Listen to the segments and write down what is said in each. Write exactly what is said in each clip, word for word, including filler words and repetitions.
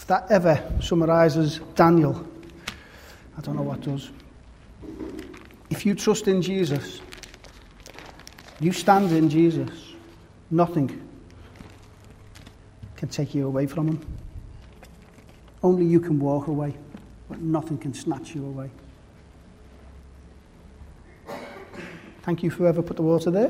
If that ever summarises Daniel, I don't know what does. If you trust in Jesus, you stand in Jesus, nothing can take you away from him. Only you can walk away, but nothing can snatch you away. Thank you for whoever put the water there.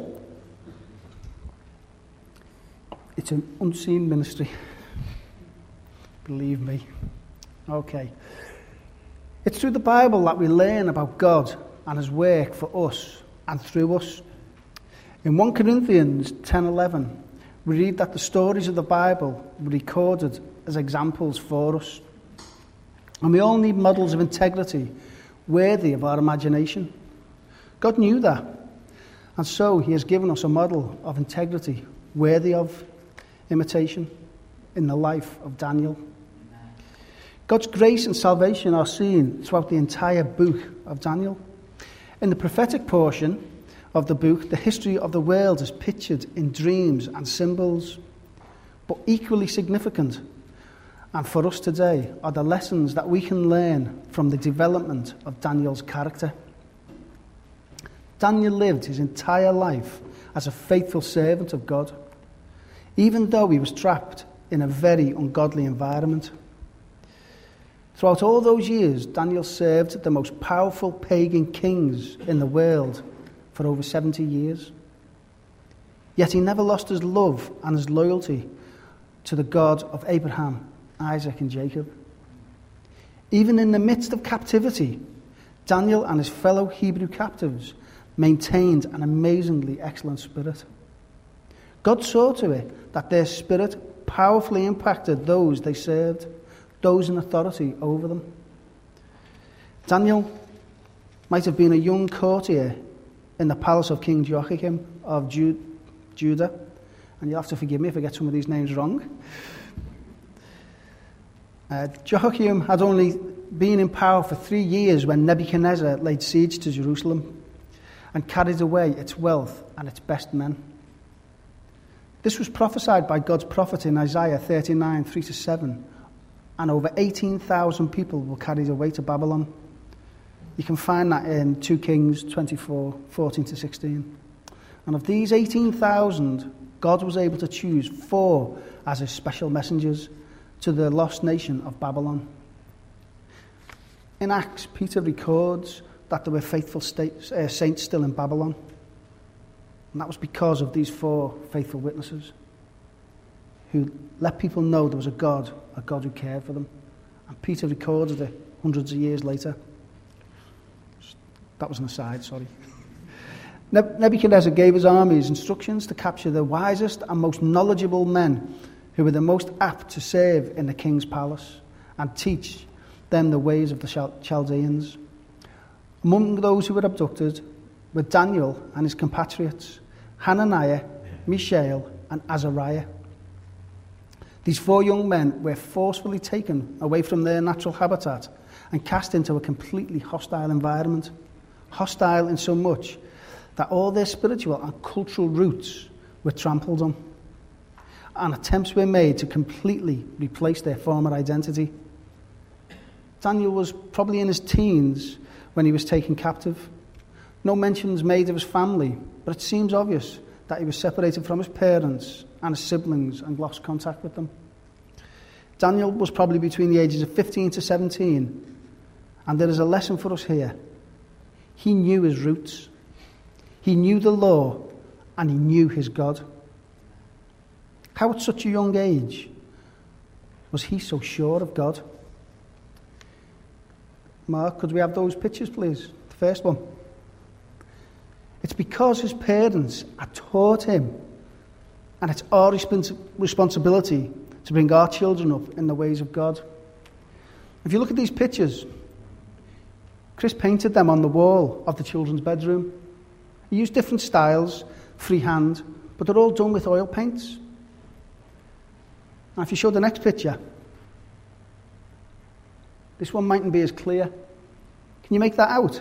It's an unseen ministry. Believe me. Okay. It's through the Bible that we learn about God and his work for us and through us. In First Corinthians ten eleven, we read that the stories of the Bible were recorded as examples for us. And we all need models of integrity worthy of our imagination. God knew that. And so he has given us a model of integrity worthy of imitation in the life of Daniel. God's grace and salvation are seen throughout the entire book of Daniel. In the prophetic portion of the book, the history of the world is pictured in dreams and symbols. But equally significant, and for us today, are the lessons that we can learn from the development of Daniel's character. Daniel lived his entire life as a faithful servant of God, even though he was trapped in a very ungodly environment. Throughout all those years, Daniel served the most powerful pagan kings in the world for over seventy years. Yet he never lost his love and his loyalty to the God of Abraham, Isaac, and Jacob. Even in the midst of captivity, Daniel and his fellow Hebrew captives maintained an amazingly excellent spirit. God saw to it that their spirit powerfully impacted those they served, those in authority over them. Daniel might have been a young courtier in the palace of King Joachim of Ju- Judah, and you'll have to forgive me if I get some of these names wrong. Uh, Joachim had only been in power for three years when Nebuchadnezzar laid siege to Jerusalem and carried away its wealth and its best men. This was prophesied by God's prophet in Isaiah thirty-nine, three to seven, and over eighteen thousand people were carried away to Babylon. You can find that in Second Kings twenty-four, fourteen to sixteen. And of these eighteen thousand, God was able to choose four as his special messengers to the lost nation of Babylon. In Acts, Peter records that there were faithful state, uh, saints still in Babylon. And that was because of these four faithful witnesses who let people know there was a God, a God who cared for them. And Peter recorded it hundreds of years later. That was an aside, sorry. Nebuchadnezzar gave his armies instructions to capture the wisest and most knowledgeable men who were the most apt to serve in the king's palace and teach them the ways of the Chaldeans. Among those who were abducted were Daniel and his compatriots, Hananiah, Mishael, and Azariah. These four young men were forcefully taken away from their natural habitat and cast into a completely hostile environment. Hostile in so much that all their spiritual and cultural roots were trampled on, and attempts were made to completely replace their former identity. Daniel was probably in his teens when he was taken captive. No mention is made of his family, but it seems obvious that he was separated from his parents and his siblings and lost contact with them. Daniel was probably between the ages of fifteen to seventeen, and there is a lesson for us here. He knew his roots, he knew the law, and he knew his God. How at such a young age was he so sure of God? Mark, could we have those pictures, please? The first one. It's because his parents had taught him, and it's our respons- responsibility to bring our children up in the ways of God. If you look at these pictures, Chris painted them on the wall of the children's bedroom. He used different styles, freehand, but they're all done with oil paints. And if you show the next picture, this one mightn't be as clear. Can you make that out?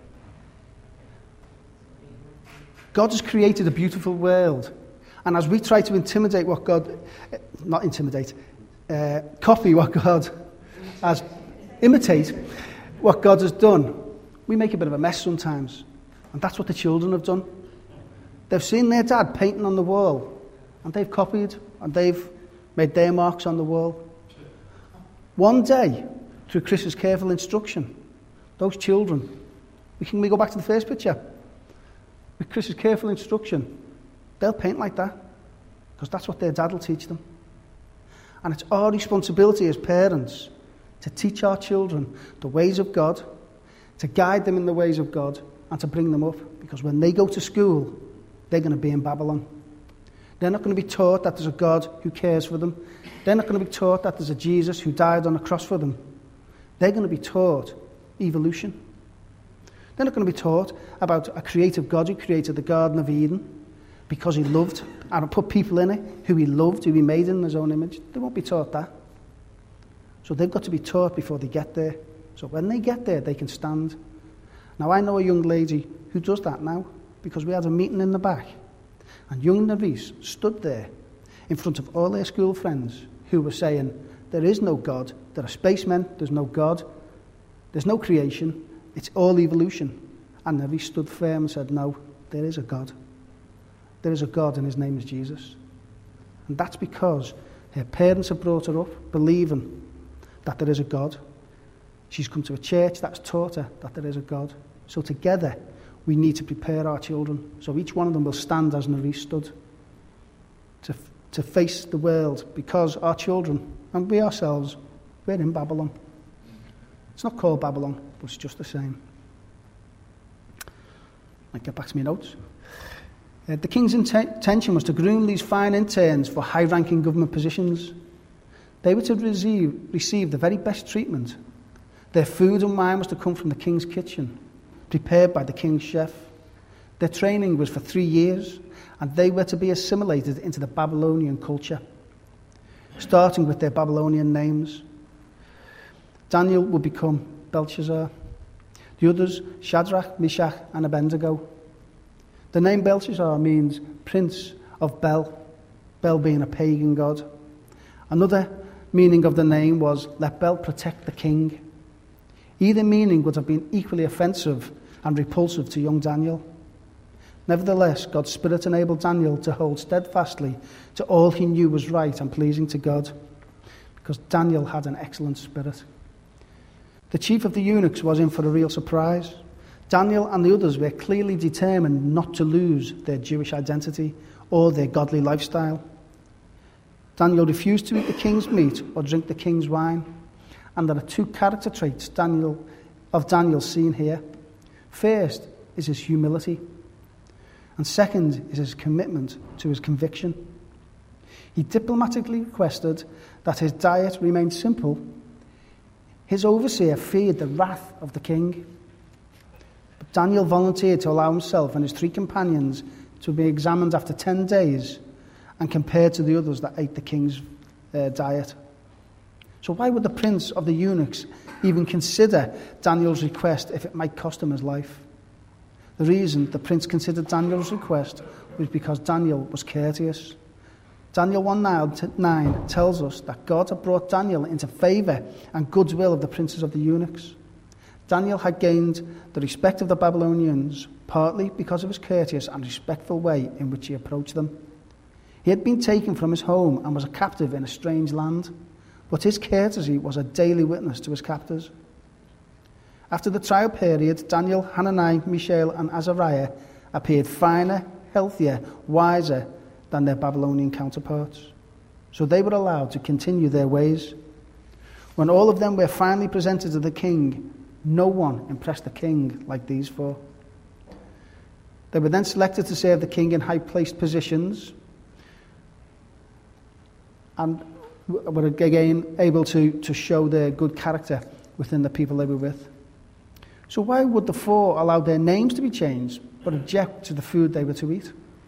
God has created a beautiful world. And as we try to intimidate what God, not intimidate, uh, copy what God has, imitate what God has done, we make a bit of a mess sometimes. And that's what the children have done. They've seen their dad painting on the wall, and they've copied, and they've made their marks on the wall. One day, through Chris's careful instruction, those children, we can we go back to the first picture. With Chris's careful instruction, they'll paint like that, because that's what their dad will teach them. And it's our responsibility as parents to teach our children the ways of God, to guide them in the ways of God, and to bring them up. Because when they go to school, they're going to be in Babylon. They're not going to be taught that there's a God who cares for them. They're not going to be taught that there's a Jesus who died on a cross for them. They're going to be taught evolution. They're not going to be taught about a creative God who created the Garden of Eden because he loved and put people in it who he loved, who he made in his own image. They won't be taught that. So they've got to be taught before they get there. So when they get there, they can stand. Now, I know a young lady who does that now, because we had a meeting in the back. And young Nerys stood there in front of all their school friends who were saying, there is no God, there are spacemen, there's no God, there's no creation, it's all evolution. And Nerys stood firm and said, no, there is a God. There is a God and his name is Jesus. And that's because her parents have brought her up believing that there is a God. She's come to a church that's taught her that there is a God. So together, we need to prepare our children. So each one of them will stand as Nerys stood to, to face the world, because our children, and we ourselves, we're in Babylon. It's not called Babylon, but it's just the same. I'll get back to my notes. Uh, the king's int- intention was to groom these fine interns for high-ranking government positions. They were to receive, receive the very best treatment. Their food and wine was to come from the king's kitchen, prepared by the king's chef. Their training was for three years, and they were to be assimilated into the Babylonian culture, starting with their Babylonian names. Daniel would become Belshazzar. The others, Shadrach, Meshach, and Abednego. The name Belshazzar means Prince of Bel, Bel being a pagan god. Another meaning of the name was, let Bel protect the king. Either meaning would have been equally offensive and repulsive to young Daniel. Nevertheless, God's Spirit enabled Daniel to hold steadfastly to all he knew was right and pleasing to God, because Daniel had an excellent spirit. The chief of the eunuchs was in for a real surprise. Daniel and the others were clearly determined not to lose their Jewish identity or their godly lifestyle. Daniel refused to eat the king's meat or drink the king's wine. And there are two character traits Daniel, of Daniel seen here. First is his humility. And second is his commitment to his conviction. He diplomatically requested that his diet remain simple. His overseer feared the wrath of the king. But Daniel volunteered to allow himself and his three companions to be examined after ten days and compared to the others that ate the king's uh, diet. So why would the prince of the eunuchs even consider Daniel's request if it might cost him his life? The reason the prince considered Daniel's request was because Daniel was courteous. Daniel one nine tells us that God had brought Daniel into favour and goodwill of the princes of the eunuchs. Daniel had gained the respect of the Babylonians partly because of his courteous and respectful way in which he approached them. He had been taken from his home and was a captive in a strange land, but his courtesy was a daily witness to his captors. After the trial period, Daniel, Hananiah, Mishael, and Azariah appeared finer, healthier, wiser than their Babylonian counterparts. So they were allowed to continue their ways. When all of them were finally presented to the king, no one impressed the king like these four. They were then selected to serve the king in high-placed positions and were again able to, to show their good character within the people they were with. So why would the four allow their names to be changed but object to the food they were to eat?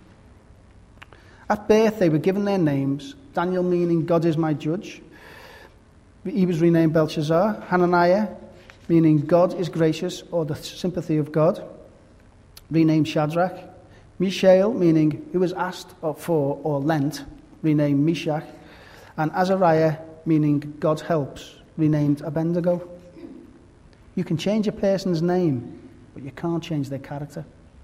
At birth they were given their names, Daniel meaning God is my judge. He was renamed Belshazzar. Hananiah meaning God is gracious, or the sympathy of God, renamed Shadrach. Mishael meaning who was asked for or lent, renamed Meshach. And Azariah meaning God helps, renamed Abednego. You can change a person's name, but you can't change their character.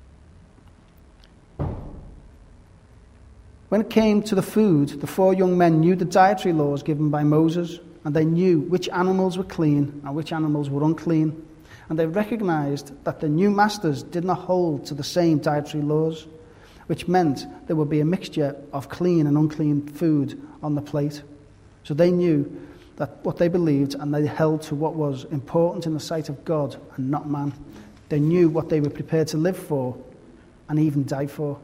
When it came to the food, the four young men knew the dietary laws given by Moses, and they knew which animals were clean and which animals were unclean. And they recognized that the new masters did not hold to the same dietary laws, which meant there would be a mixture of clean and unclean food on the plate. So they knew that what they believed, and they held to what was important in the sight of God and not man. They knew what they were prepared to live for and even die for.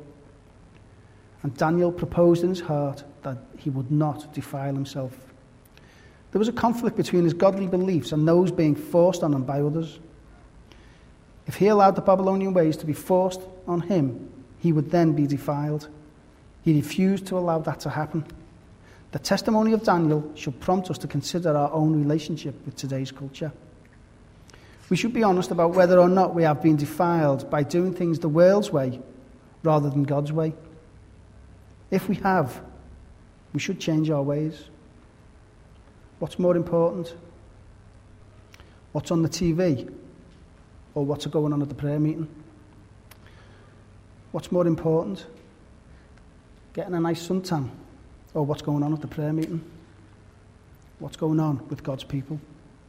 And Daniel proposed in his heart that he would not defile himself. There was a conflict between his godly beliefs and those being forced on him by others. If he allowed the Babylonian ways to be forced on him, he would then be defiled. He refused to allow that to happen. The testimony of Daniel should prompt us to consider our own relationship with today's culture. We should be honest about whether or not we have been defiled by doing things the world's way rather than God's way. If we have, we should change our ways. What's more important? What's on the T V? Or what's going on at the prayer meeting? What's more important? Getting a nice suntan? Or what's going on at the prayer meeting? What's going on with God's people?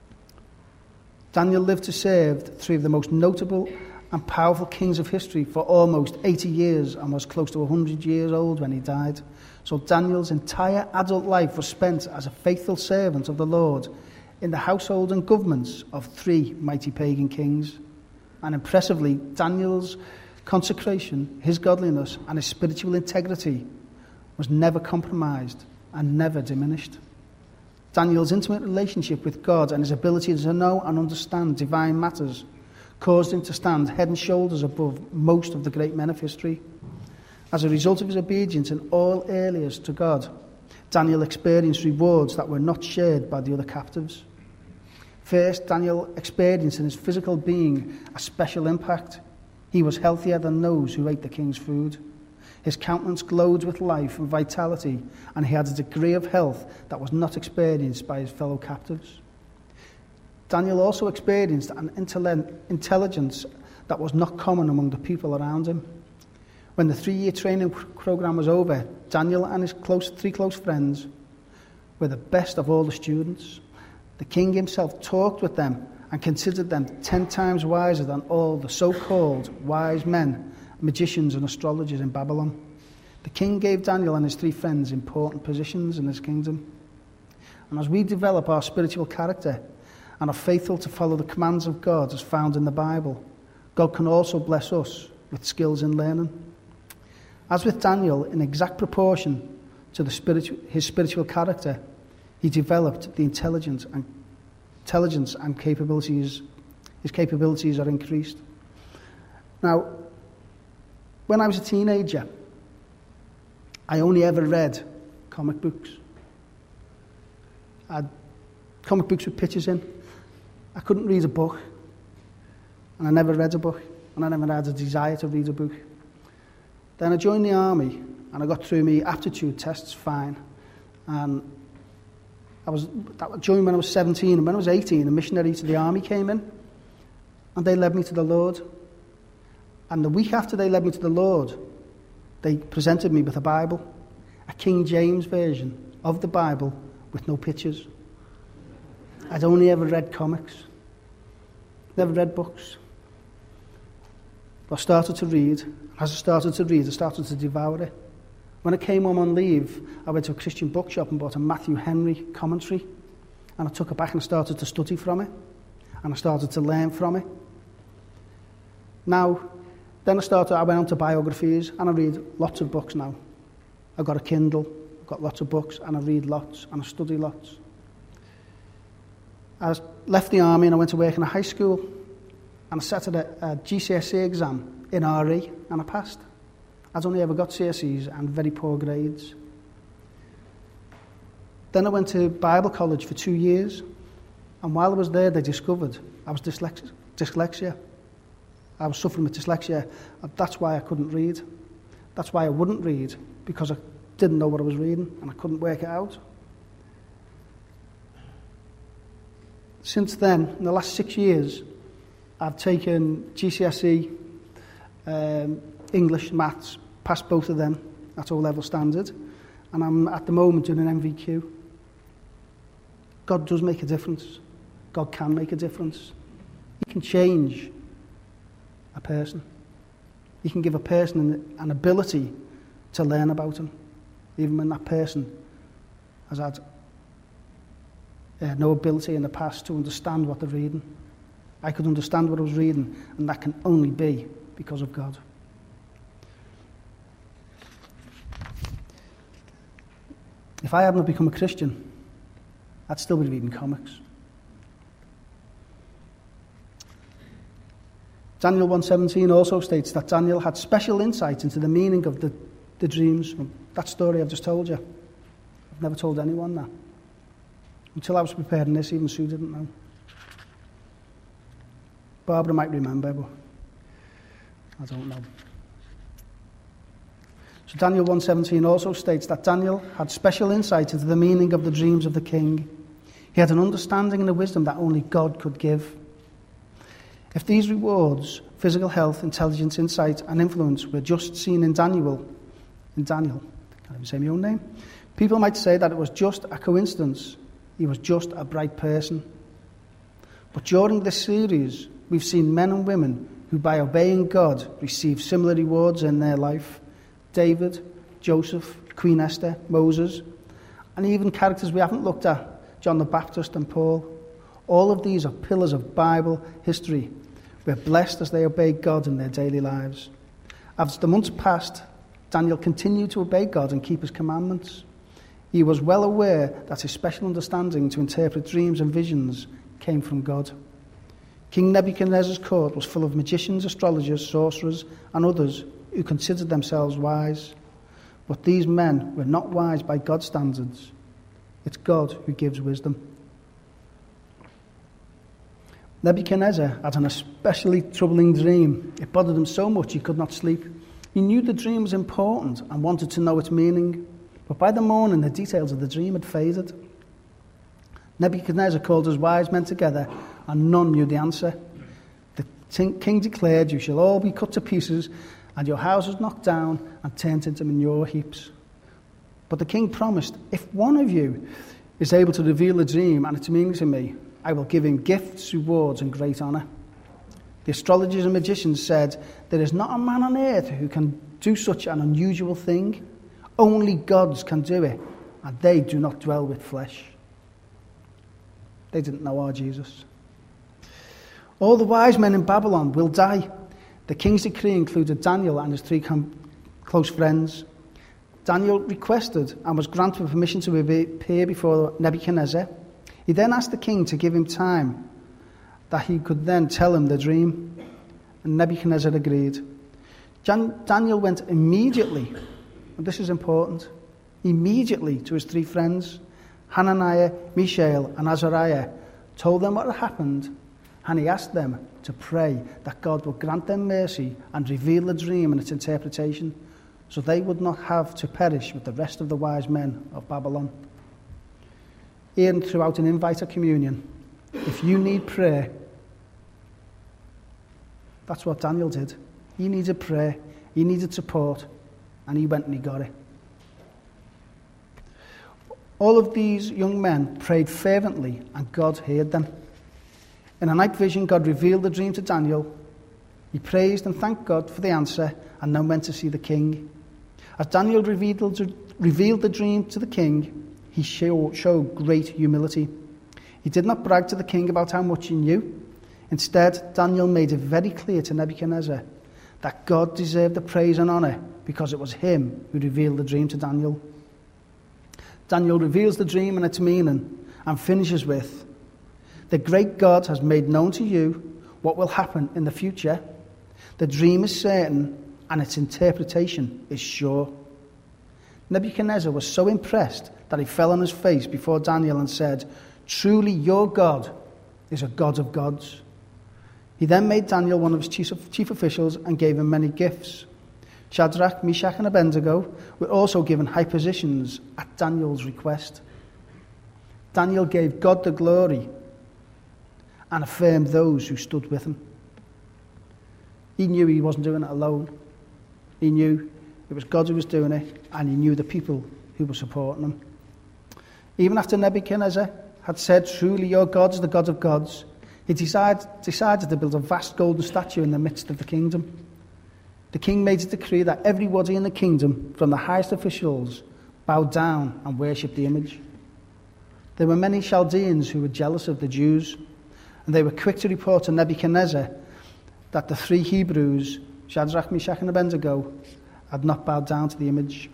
Daniel lived to serve three of the most notable and powerful kings of history for almost eighty years and was close to one hundred years old when he died. So Daniel's entire adult life was spent as a faithful servant of the Lord in the household and governments of three mighty pagan kings. And impressively, Daniel's consecration, his godliness, and his spiritual integrity was never compromised and never diminished. Daniel's intimate relationship with God and his ability to know and understand divine matters caused him to stand head and shoulders above most of the great men of history. As a result of his obedience in all areas to God, Daniel experienced rewards that were not shared by the other captives. First, Daniel experienced in his physical being a special impact. He was healthier than those who ate the king's food. His countenance glowed with life and vitality, and he had a degree of health that was not experienced by his fellow captives. Daniel also experienced an intelligence that was not common among the people around him. When the three-year training program was over, Daniel and his close, three close friends were the best of all the students. The king himself talked with them and considered them ten times wiser than all the so-called wise men, magicians and astrologers in Babylon. The king gave Daniel and his three friends important positions in his kingdom. And as we develop our spiritual character and are faithful to follow the commands of God as found in the Bible, God can also bless us with skills in learning. As with Daniel, in exact proportion to the spiritu- his spiritual character, he developed the intelligence and intelligence and capabilities. His capabilities are increased. Now, when I was a teenager, I only ever read comic books. I had comic books with pictures in. I couldn't read a book, and I never read a book, and I never had a desire to read a book. Then I joined the army, and I got through my aptitude tests fine. And I was that joined when I was seventeen, and when I was eighteen, a missionary to the army came in, and they led me to the Lord. And the week after they led me to the Lord, they presented me with a Bible, a King James version of the Bible with no pictures. I'd only ever read comics, never read books. But I started to read. As I started to read, I started to devour it. When I came home on leave, I went to a Christian bookshop and bought a Matthew Henry commentary. And I took it back and started to study from it. And I started to learn from it. Now, then I started, I went on to biographies, and I read lots of books now. I've got a Kindle, I've got lots of books, and I read lots, and I study lots. I left the army and I went to work in a high school, and I sat at a, a G C S E exam in R E, and I passed. I'd only ever got C S Es and very poor grades. Then I went to Bible college for two years, and while I was there, they discovered I was dyslexic, dyslexia. I was suffering with dyslexia, and that's why I couldn't read. That's why I wouldn't read, because I didn't know what I was reading, and I couldn't work it out. since then, in the last six years, I've taken G C S E, um, English, Maths, passed both of them at O-level standard, and I'm at the moment doing an M V Q. God does make a difference. God can make a difference. He can change a person. He can give a person an, an ability to learn about him, even when that person has had uh, no ability in the past to understand what they're reading. I could understand what I was reading, and that can only be because of God. If I hadn't become a Christian, I'd still be reading comics. Daniel one seventeen also states that Daniel had special insight into the meaning of the, the dreams. That story I've just told you. I've never told anyone that. Until I was preparing this, even Sue didn't know. Barbara might remember, but I don't know. So Daniel one seventeen also states that Daniel had special insight into the meaning of the dreams of the king. He had an understanding and a wisdom that only God could give. If these rewards, physical health, intelligence, insight, and influence, were just seen in Daniel, in Daniel, can't even say my own name, people might say that it was just a coincidence. He was just a bright person. But during this series, we've seen men and women who, by obeying God, receive similar rewards in their life. David, Joseph, Queen Esther, Moses, and even characters we haven't looked at, John the Baptist and Paul. All of these are pillars of Bible history. We're blessed as they obey God in their daily lives. As the months passed, Daniel continued to obey God and keep his commandments. He was well aware that his special understanding to interpret dreams and visions came from God. King Nebuchadnezzar's court was full of magicians, astrologers, sorcerers, and others who considered themselves wise. But these men were not wise by God's standards. It's God who gives wisdom. Nebuchadnezzar had an especially troubling dream. It bothered him so much he could not sleep. He knew the dream was important and wanted to know its meaning. But by the morning, the details of the dream had faded. Nebuchadnezzar called his wise men together, and none knew the answer. The king declared, "You shall all be cut to pieces, and your houses knocked down and turned into manure heaps." But the king promised, "If one of you is able to reveal the dream and its meaning to me, I will give him gifts, rewards, and great honour." The astrologers and magicians said, "There is not a man on earth who can do such an unusual thing. Only gods can do it, and they do not dwell with flesh." They didn't know our Jesus. All the wise men in Babylon will die. The king's decree included Daniel and his three com- close friends. Daniel requested and was granted permission to appear before Nebuchadnezzar. He then asked the king to give him time, that he could then tell him the dream. And Nebuchadnezzar agreed. Jan- Daniel went immediately, and this is important, immediately to his three friends, Hananiah, Mishael, and Azariah, told them what had happened, and he asked them to pray that God would grant them mercy and reveal the dream and its interpretation, so they would not have to perish with the rest of the wise men of Babylon. Ian threw out an invite at communion. If you need prayer, that's what Daniel did. He needed prayer, he needed support, and he went and he got it. All of these young men prayed fervently, and God heard them. In a night vision, God revealed the dream to Daniel. He praised and thanked God for the answer, and then went to see the king. As Daniel revealed, revealed the dream to the king, he showed, showed great humility. He did not brag to the king about how much he knew. Instead, Daniel made it very clear to Nebuchadnezzar that God deserved the praise and honour because it was him who revealed the dream to Daniel. Daniel reveals the dream and its meaning and finishes with, "The great God has made known to you what will happen in the future. The dream is certain and its interpretation is sure." Nebuchadnezzar was so impressed that he fell on his face before Daniel and said, "Truly your God is a God of gods." He then made Daniel one of his chief, chief officials and gave him many gifts. Shadrach, Meshach, and Abednego were also given high positions at Daniel's request. Daniel gave God the glory and affirmed those who stood with him. He knew he wasn't doing it alone. He knew it was God who was doing it, and he knew the people who were supporting him. Even after Nebuchadnezzar had said, "Truly your God is the God of gods," he decided, decided to build a vast golden statue in the midst of the kingdom. The king made a decree that everybody in the kingdom, from the highest officials, bowed down and worshipped the image. There were many Chaldeans who were jealous of the Jews, and they were quick to report to Nebuchadnezzar that the three Hebrews, Shadrach, Meshach, and Abednego, had not bowed down to the image.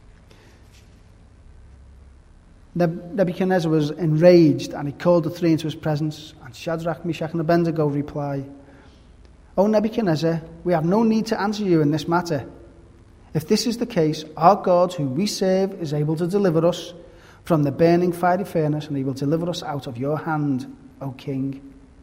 Nebuchadnezzar was enraged, and he called the three into his presence. And Shadrach, Meshach, and Abednego replied, "O Nebuchadnezzar, we have no need to answer you in this matter. If this is the case, our God, who we serve, is able to deliver us from the burning fiery furnace, and he will deliver us out of your hand, O king.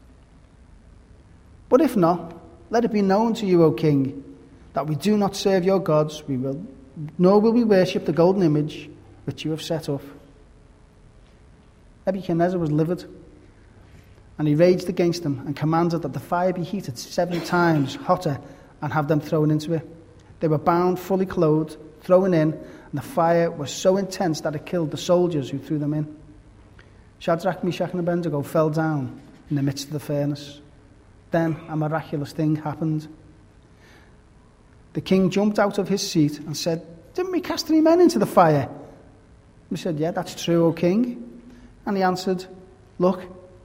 But if not, let it be known to you, O king, that we do not serve your gods, we will, nor will we worship the golden image which you have set up." Nebuchadnezzar was livid, and he raged against them and commanded that the fire be heated seven times hotter and have them thrown into it. They were bound, fully clothed, thrown in, and the fire was so intense that it killed the soldiers who threw them in. Shadrach, Meshach, and Abednego fell down in the midst of the furnace. Then a miraculous thing happened. The king jumped out of his seat and said, "Didn't we cast three men into the fire?" We said, "Yeah, that's true, O king." And he answered, "Look,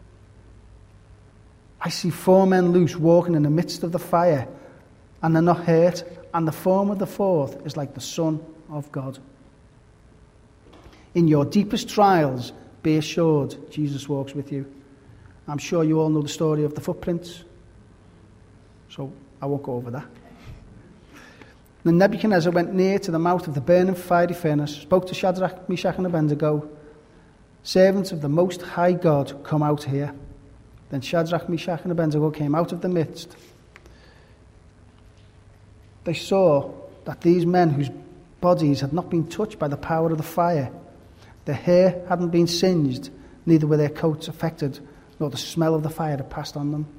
I see four men loose walking in the midst of the fire, and they're not hurt, and the form of the fourth is like the Son of God." In your deepest trials, be assured Jesus walks with you. I'm sure you all know the story of the footprints, so I won't go over that. Then Nebuchadnezzar went near to the mouth of the burning fiery furnace, spoke to Shadrach, Meshach, and Abednego, "Servants of the Most High God, come out here." Then Shadrach, Meshach, and Abednego came out of the midst. They saw that these men, whose bodies had not been touched by the power of the fire, their hair hadn't been singed, neither were their coats affected, nor the smell of the fire had passed on them.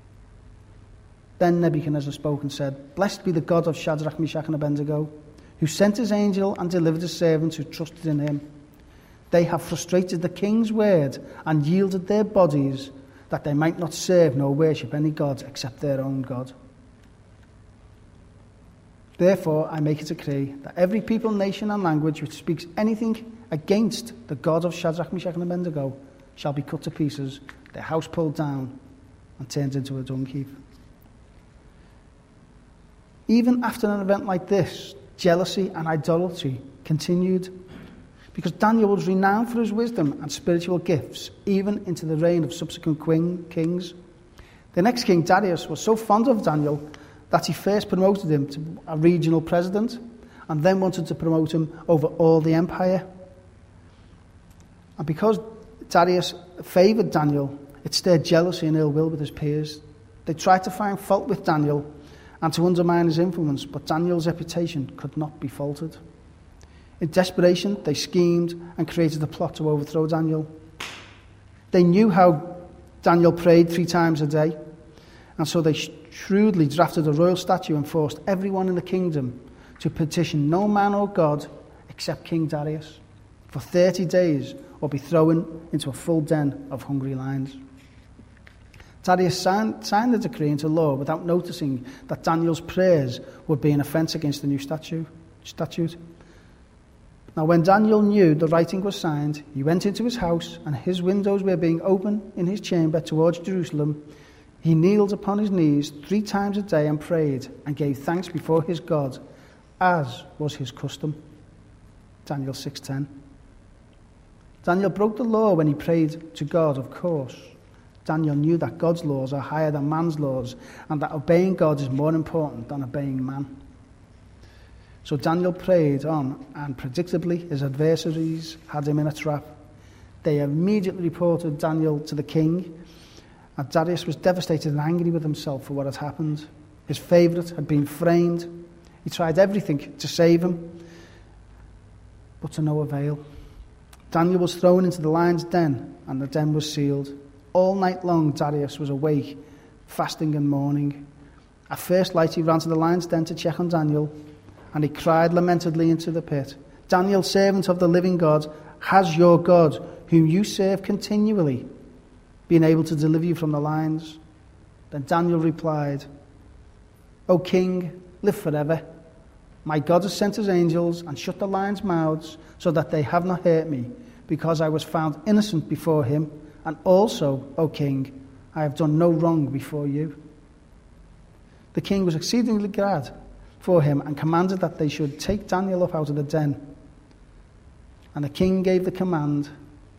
Then Nebuchadnezzar spoke and said, "Blessed be the God of Shadrach, Meshach, and Abednego, who sent his angel and delivered his servants who trusted in him. They have frustrated the king's word and yielded their bodies, that they might not serve nor worship any god except their own God. Therefore I make a decree that every people, nation, and language which speaks anything against the God of Shadrach, Meshach, and Abednego shall be cut to pieces, their house pulled down, and turned into a dung heap." Even after an event like this, jealousy and idolatry continued, because Daniel was renowned for his wisdom and spiritual gifts, even into the reign of subsequent queen, kings. The next king, Darius, was so fond of Daniel that he first promoted him to a regional president, and then wanted to promote him over all the empire. And because Darius favoured Daniel, it stirred jealousy and ill will with his peers. They tried to find fault with Daniel and to undermine his influence, but Daniel's reputation could not be faltered. In desperation, they schemed and created a plot to overthrow Daniel. They knew how Daniel prayed three times a day, and so they shrewdly drafted a royal statute and forced everyone in the kingdom to petition no man or god except King Darius for thirty days, or be thrown into a full den of hungry lions. Darius signed, signed the decree into law without noticing that Daniel's prayers would be an offence against the new statute. statute. Now when Daniel knew the writing was signed, he went into his house, and his windows were being opened in his chamber towards Jerusalem. He kneeled upon his knees three times a day and prayed and gave thanks before his God, as was his custom. Daniel six ten. Daniel broke the law when he prayed to God, of course. Daniel knew that God's laws are higher than man's laws, and that obeying God is more important than obeying man. So Daniel prayed on, and predictably his adversaries had him in a trap. They immediately reported Daniel to the king, and Darius was devastated and angry with himself for what had happened. His favourite had been framed. He tried everything to save him, but to no avail. Daniel was thrown into the lion's den, and the den was sealed. All night long, Darius was awake, fasting and mourning. At first light, he ran to the lion's den to check on Daniel, and he cried lamentedly into the pit, "Daniel, servant of the living God, has your God, whom you serve continually, been able to deliver you from the lions?" Then Daniel replied, "O king, live forever. My God has sent his angels and shut the lions' mouths so that they have not hurt me, because I was found innocent before him. And also, O king, I have done no wrong before you." The king was exceedingly glad for him and commanded that they should take Daniel up out of the den. And the king gave the command,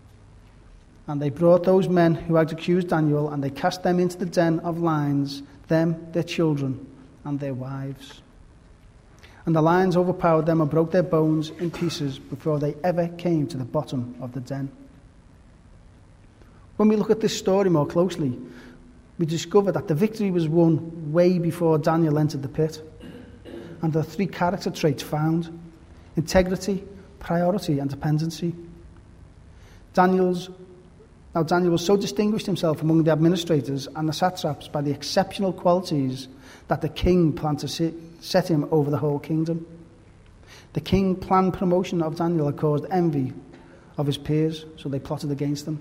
and they brought those men who had accused Daniel, and they cast them into the den of lions, them, their children, and their wives. And the lions overpowered them and broke their bones in pieces before they ever came to the bottom of the den. When we look at this story more closely, we discover that the victory was won way before Daniel entered the pit. And there are three character traits found: integrity, priority, and dependency. Daniel's Now Daniel was so distinguished himself among the administrators and the satraps by the exceptional qualities that the king planned to set him over the whole kingdom. The king planned promotion of Daniel had caused envy of his peers, so they plotted against him.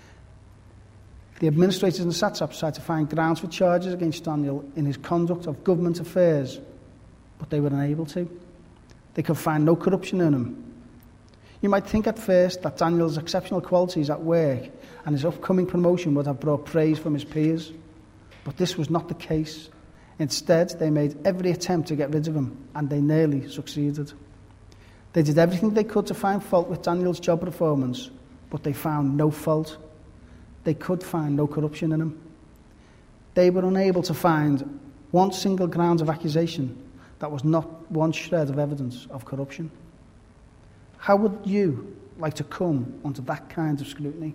The administrators and the satraps tried to find grounds for charges against Daniel in his conduct of government affairs, but they were unable to. They could find no corruption in him. You might think at first that Daniel's exceptional qualities at work and his upcoming promotion would have brought praise from his peers, but this was not the case. Instead, they made every attempt to get rid of him, and they nearly succeeded. They did everything they could to find fault with Daniel's job performance, but they found no fault. They could find no corruption in him. They were unable to find one single ground of accusation that was not one shred of evidence of corruption. How would you like to come under that kind of scrutiny?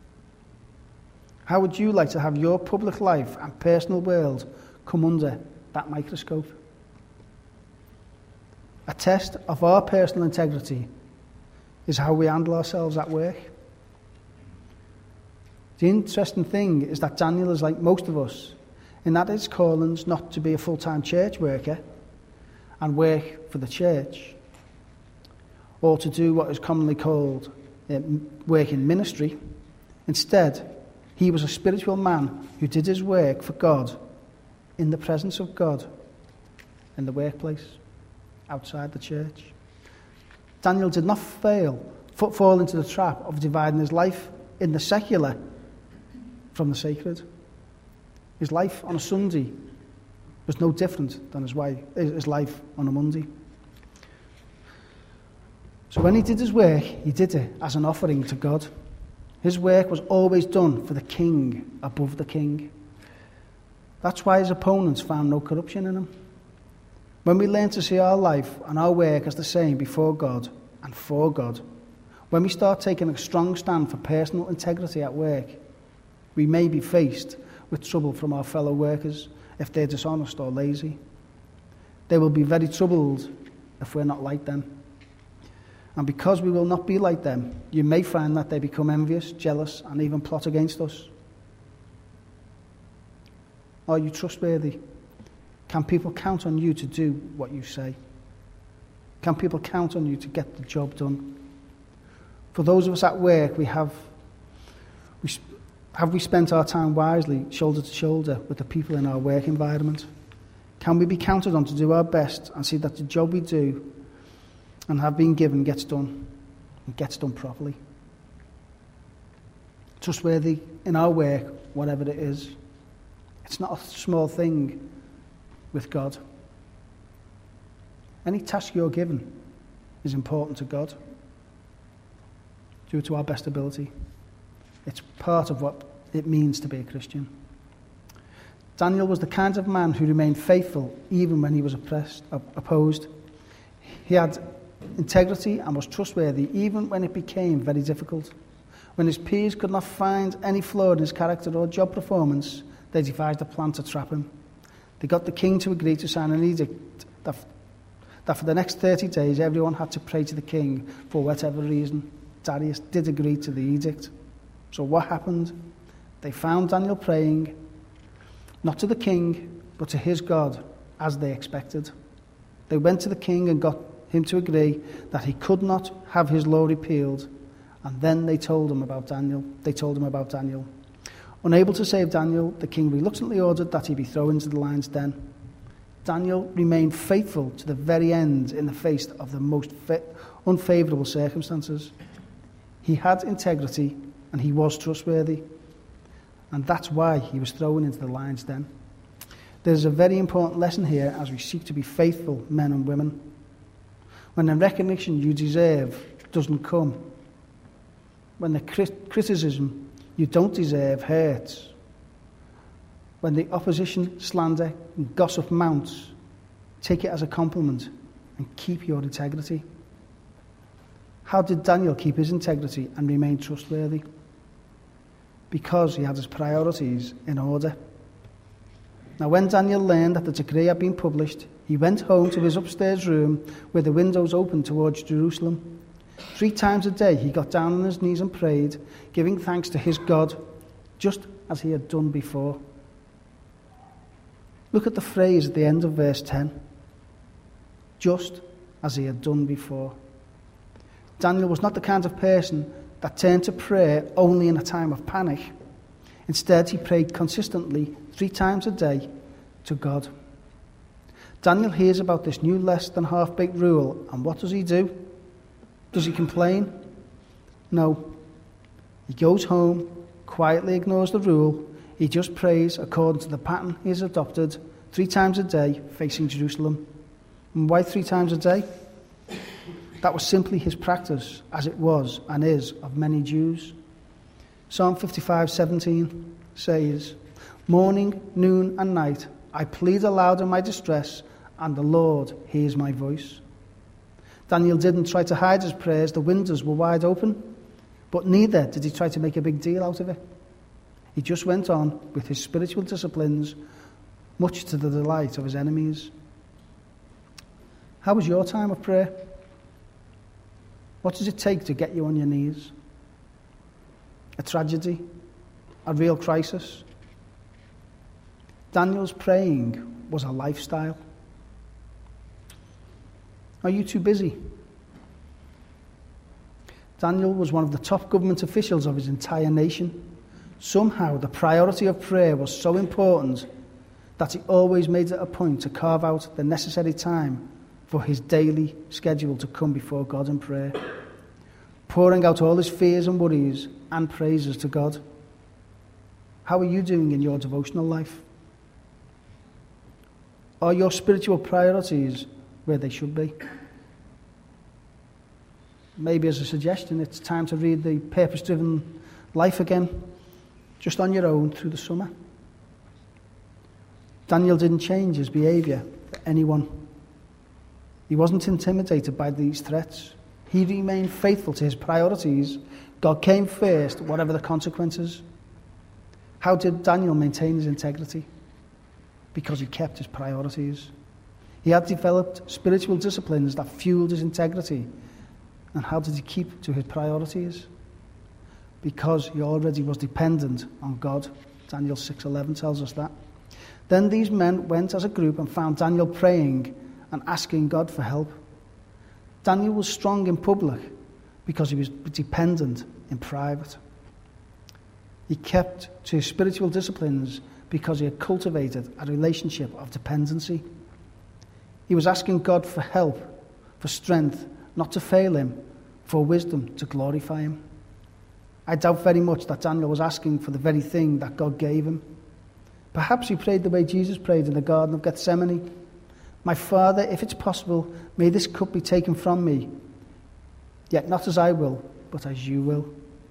How would you like to have your public life and personal world come under that microscope? A test of our personal integrity is how we handle ourselves at work. The interesting thing is that Daniel is like most of us, in that his calling's not to be a full-time church worker and work for the church, or to do what is commonly called uh, work in ministry. Instead, he was a spiritual man who did his work for God, in the presence of God, in the workplace, outside the church. Daniel did not fail, fall into the trap of dividing his life in the secular from the sacred. His life on a Sunday was no different than his, wife, his life on a Monday. So when he did his work, he did it as an offering to God. His work was always done for the king above the king. That's why his opponents found no corruption in him. When we learn to see our life and our work as the same before God and for God, when we start taking a strong stand for personal integrity at work, we may be faced with trouble from our fellow workers if they're dishonest or lazy. They will be very troubled if we're not like them. And because we will not be like them, you may find that they become envious, jealous, and even plot against us. Are you trustworthy? Can people count on you to do what you say? Can people count on you to get the job done? For those of us at work, we have, we, have we spent our time wisely, shoulder to shoulder, with the people in our work environment? Can we be counted on to do our best and see that the job we do and have been given gets done, and gets done properly? Trustworthy in our work, whatever it is. It's not a small thing with God. Any task you're given is important to God. Do it to our best ability. It's part of what it means to be a Christian. Daniel was the kind of man who remained faithful even when he was oppressed, opposed. He had integrity and was trustworthy even when it became very difficult. When his peers could not find any flaw in his character or job performance, they devised a plan to trap him. They got the king to agree to sign an edict that, that for the next thirty days everyone had to pray to the king for whatever reason. Darius did agree to the edict. So what happened? They found Daniel praying, not to the king, but to his God, as they expected. They went to the king and got him to agree that he could not have his law repealed, and then they told him about Daniel. They told him about Daniel. Unable to save Daniel, the king reluctantly ordered that he be thrown into the lion's den. Daniel remained faithful to the very end in the face of the most fa- unfavourable circumstances. He had integrity and he was trustworthy. And that's why he was thrown into the lion's den. There's a very important lesson here as we seek to be faithful men and women. When the recognition you deserve doesn't come, when the crit- criticism you don't deserve hurts, when the opposition, slander, and gossip mounts, take it as a compliment and keep your integrity. How did Daniel keep his integrity and remain trustworthy? Because he had his priorities in order. Now, when Daniel learned that the decree had been published, he went home to his upstairs room where the windows opened towards Jerusalem. Three times a day he got down on his knees and prayed, giving thanks to his God, just as he had done before. Look at the phrase at the end of verse ten. Just as he had done before. Daniel was not the kind of person that turned to prayer only in a time of panic. Instead, he prayed consistently three times a day to God. Daniel hears about this new less than half-baked rule, and what does he do? Does he complain? No. He goes home, quietly ignores the rule. He just prays according to the pattern he has adopted, three times a day, facing Jerusalem. And why three times a day? That was simply his practice, as it was and is of many Jews. Psalm fifty-five seventeen says, "Morning, noon, and night, I plead aloud in my distress, and the Lord hears my voice." Daniel didn't try to hide his prayers. The windows were wide open, but neither did he try to make a big deal out of it. He just went on with his spiritual disciplines, much to the delight of his enemies. How was your time of prayer? What does it take to get you on your knees? A tragedy? A real crisis? Daniel's praying was a lifestyle. Are you too busy? Daniel was one of the top government officials of his entire nation. Somehow the priority of prayer was so important that he always made it a point to carve out the necessary time for his daily schedule to come before God in prayer, pouring out all his fears and worries and praises to God. How are you doing in your devotional life? Are your spiritual priorities where they should be? Maybe as a suggestion, it's time to read the Purpose-Driven Life again, just on your own through the summer. Daniel didn't change his behaviour for anyone. He wasn't intimidated by these threats. He remained faithful to his priorities. God came first, whatever the consequences. How did Daniel maintain his integrity? Because he kept his priorities. He had developed spiritual disciplines that fueled his integrity. And how did he keep to his priorities? Because he already was dependent on God. Daniel six eleven tells us that. Then these men went as a group and found Daniel praying and asking God for help. Daniel was strong in public because he was dependent in private. He kept to his spiritual disciplines because he had cultivated a relationship of dependency. He was asking God for help, for strength, not to fail him, for wisdom to glorify him. I doubt very much that Daniel was asking for the very thing that God gave him. Perhaps he prayed the way Jesus prayed in the Garden of Gethsemane. "My Father, if it's possible, may this cup be taken from me. Yet not as I will, but as you will."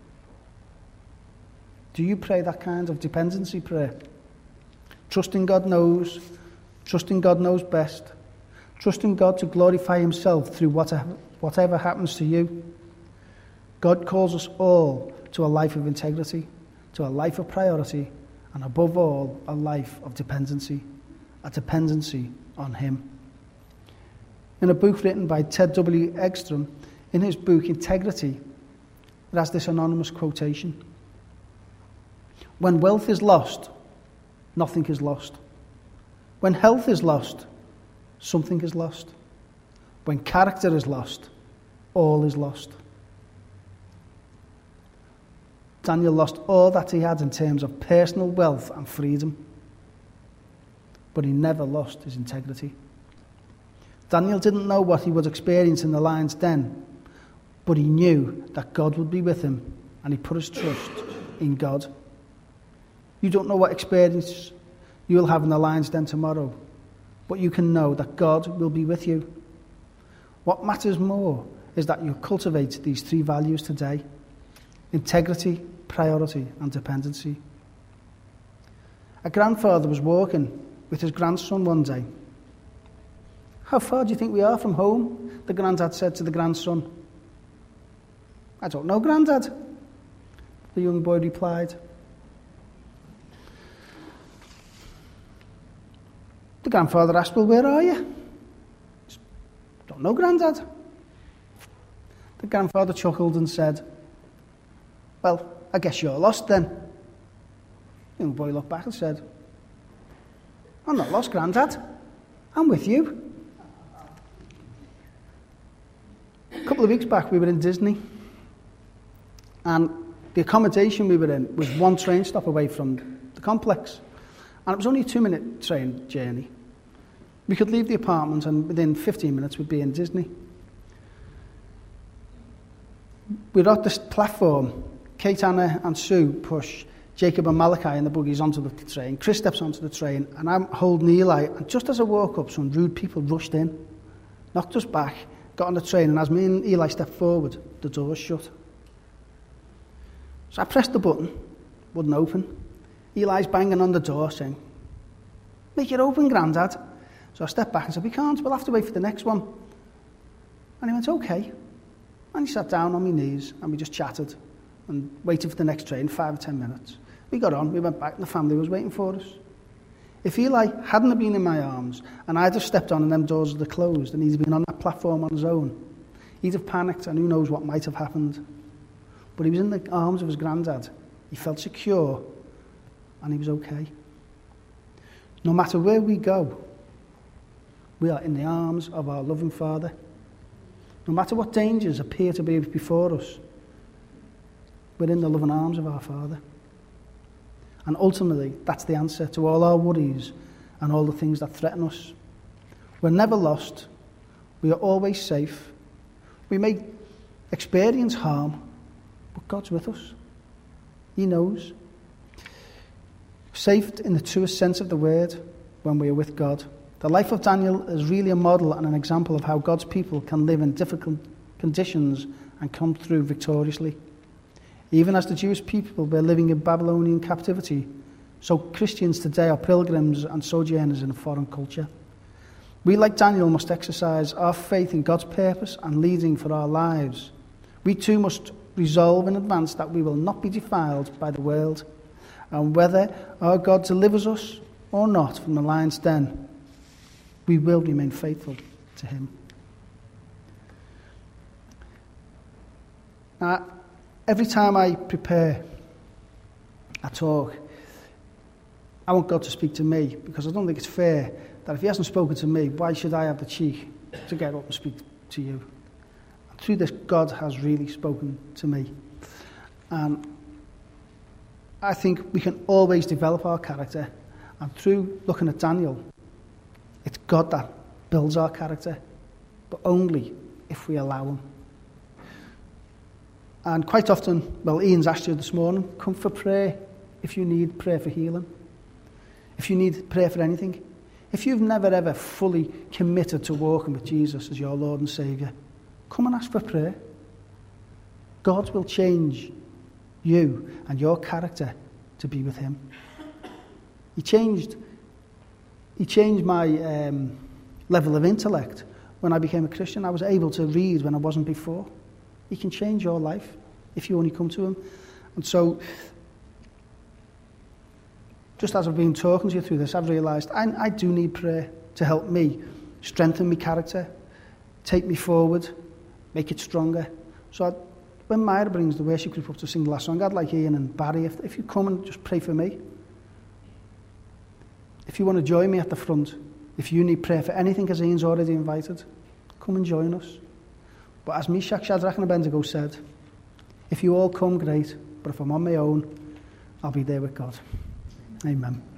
Do you pray that kind of dependency prayer? Trusting God knows, trusting God knows best, trusting God to glorify himself through whatever, whatever happens to you. God calls us all to a life of integrity, to a life of priority, and above all, a life of dependency, a dependency on him. In a book written by Ted W. Eggstrom, in his book Integrity, it has this anonymous quotation. When wealth is lost, nothing is lost. When health is lost, something is lost. When character is lost, all is lost. Daniel lost all that he had in terms of personal wealth and freedom, but he never lost his integrity. Daniel didn't know what he would experience in the lion's den, but he knew that God would be with him, and he put his trust in God. You don't know what experience you will have in the lion's den tomorrow, but you can know that God will be with you. What matters more is that you cultivate these three values today: integrity, priority, and dependency. A grandfather was walking with his grandson one day. "How far do you think we are from home?" the granddad said to the grandson. "I don't know, Grandad," the young boy replied. The grandfather asked, "Well, where are you?" "Don't know, Grandad." The grandfather chuckled and said, "Well, I guess you're lost then." The young boy looked back and said, "I'm not lost, Grandad. I'm with you." A couple of weeks back, we were in Disney, and the accommodation we were in was one train stop away from the complex, and it was only a two-minute train journey. We could leave the apartment, and within fifteen minutes, we'd be in Disney. We were at this platform. Kate, Anna, and Sue push Jacob and Malachi in the buggies onto the train. Chris steps onto the train, and I'm holding Eli. And just as I walk up, some rude people rushed in, knocked us back, got on the train, and as me and Eli stepped forward, the doors shut. So I pressed the button, wouldn't open. Eli's banging on the door saying, "Make it open, Grandad." So I stepped back and said, "We can't, we'll have to wait for the next one." And he went, "Okay." And he sat down on my knees, and we just chatted and waited for the next train, five or ten minutes. We got on, we went back, and the family was waiting for us. If Eli hadn't have been in my arms, and I'd have stepped on and them doors had closed, and he'd been on that platform on his own, he'd have panicked, and who knows what might have happened. But he was in the arms of his granddad. He felt secure, and he was okay. No matter where we go, we are in the arms of our loving Father. No matter what dangers appear to be before us, we're in the loving arms of our Father. And ultimately, that's the answer to all our worries and all the things that threaten us. We're never lost. We are always safe. We may experience harm, but God's with us. He knows. Safe in the truest sense of the word when we are with God. The life of Daniel is really a model and an example of how God's people can live in difficult conditions and come through victoriously. Even as the Jewish people were living in Babylonian captivity, so Christians today are pilgrims and sojourners in a foreign culture. We, like Daniel, must exercise our faith in God's purpose and leading for our lives. We too must resolve in advance that we will not be defiled by the world, and whether our God delivers us or not from the lion's den, we will remain faithful to him. Now, every time I prepare a talk, I want God to speak to me, because I don't think it's fair that if he hasn't spoken to me, why should I have the cheek to get up and speak to you? And through this, God has really spoken to me. And I think we can always develop our character, and through looking at Daniel, it's God that builds our character, but only if we allow him. And quite often, well, Ian's asked you this morning, come for prayer if you need prayer for healing, if you need prayer for anything. If you've never ever fully committed to walking with Jesus as your Lord and Saviour, come and ask for prayer. God will change you and your character to be with him. He changed, he changed my um, level of intellect when I became a Christian. I was able to read when I wasn't before. He can change your life if you only come to him. And so, just as I've been talking to you through this, I've realised I, I do need prayer to help me strengthen my character, take me forward, make it stronger. So I, when Myra brings the worship group up to sing the last song, I'd like Ian and Barry, if, if you come and just pray for me. If you want to join me at the front, if you need prayer for anything, as Ian's already invited, come and join us. But as Meshach, Shadrach and Abednego said, if you all come, great, but if I'm on my own, I'll be there with God. Amen.